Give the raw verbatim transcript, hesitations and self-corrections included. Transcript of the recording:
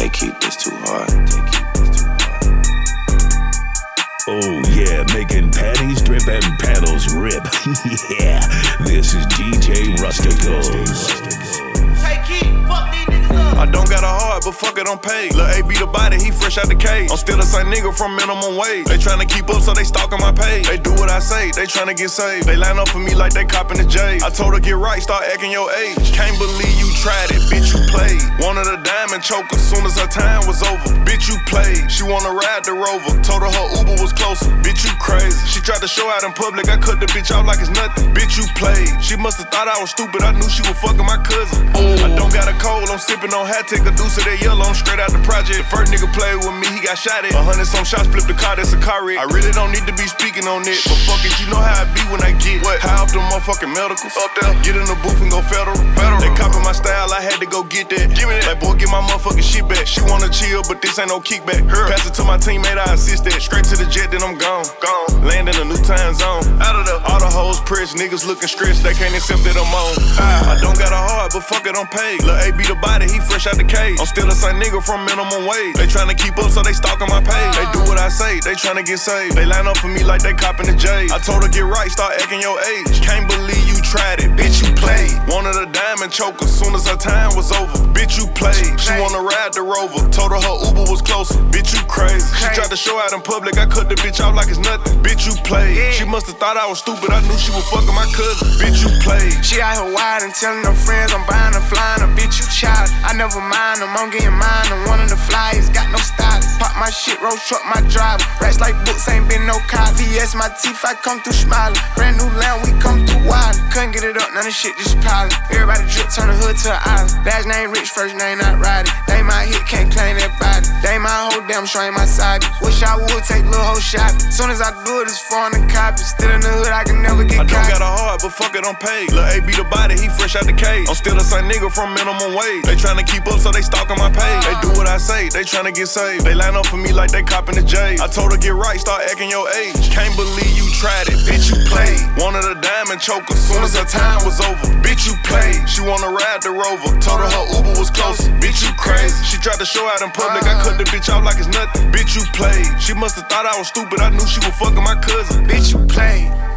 Tay keep this too hard. Tay keep this too hard. Oh yeah, making panties drip and paddles rip. Yeah, this is D J Rusticals. Tay keep, fuck these niggas up. I don't got a heart, but fuck it, I'm paid. Lil' A be the body, he fresh out the cage. I'm still the same nigga from minimum wage. They tryna keep up, so they stalking my page. They do what I say, they tryna get saved. They line up for me like they copping the J. I told her get right, start acting your age. Can't believe you tried it, bitch, you played. Wanted a diamond choker, soon as her time was over. Bitch, you played. She wanna ride the Rover. Told her her Uber was closer. Bitch, you crazy. She tried to show out in public, I cut the bitch out like it's nothing. Bitch, you played. She must've thought I was stupid, I knew she was fucking my cousin. I don't got a cold, I'm sipping on hat, take a deuce of that yellow, I'm straight out the project. The first nigga played with me, he got shot at. A hundred some shots, flipped the car, that's a car wreck. I really don't need to be speaking on it, but fuck it, you know how I be when I get what? High off the motherfucking medicals. Up there, get in the booth and go federal. federal. They copy my style, I had to go get that. Give me that. Like, boy, get my motherfucking shit back. She wanna chill, but this ain't no kickback. Her. Pass it to my teammate, I assist that. Straight to the jet, then I'm gone. Gone. Land in a new time zone. Out of the all the hoes pressed, niggas looking stressed, they can't accept that I'm on. I, I don't got a heart, but fuck it, I'm paid. Lil' A be the body, he fresh out the cage. I'm still the same nigga from minimum wage. They tryna keep up, so they stalking my page. They do what I say, they tryna get saved. They line up for me like they copping the J. I told her get right, start acting your age. Can't believe you tried it, bitch, you played. Wanted a diamond choker, soon as her time was over. Bitch, you played. She wanna ride the Rover. Told her her Uber was closer. Bitch, you crazy. She tried to show out in public, I cut the bitch out like it's nothing. Bitch, you played. She must've thought I was stupid, I knew she was fucking my cousin. Bitch, you played. She out here wide and telling her friends I'm buying her, flying her. Bitch, you child. I never mind them, I'm getting mine. I'm one of the flyers, got no stylist. Pop my shit, roll truck my driver. Racks like books, ain't been no cop. V S my teeth, I come through smiling. Brand new land, we come through wild. Couldn't get it up, none of shit just piling. Everybody drip, turn the hood to an island. Last name rich, first name not riding. They my hit, can't claim that body. They my whole damn sure ain't my side. Wish I would take little whole shot. Soon as I do it, it's foreign and copy. Still in the hood, I can never get I don't caught. got a heart, but fuck it, I'm paid. Lil' A be the body, he fresh out the cage. I'm still the same nigga from minimum wage. They tryna keep up, so they stalking my page. They do what I say, they tryna get saved. They line up for me like they copping the J. I told her get right, start acting your age. Can't believe you tried it, bitch, you played. Wanted a diamond choker, soon as her time was over. Bitch, you played. She wanna ride the Rover. Told her her Uber was closer. Bitch, you crazy. She tried to show out in public, I cut the bitch out like it's nothing. Bitch, you played. She must've thought I was stupid, I knew she was fucking my cousin. Bitch, you played.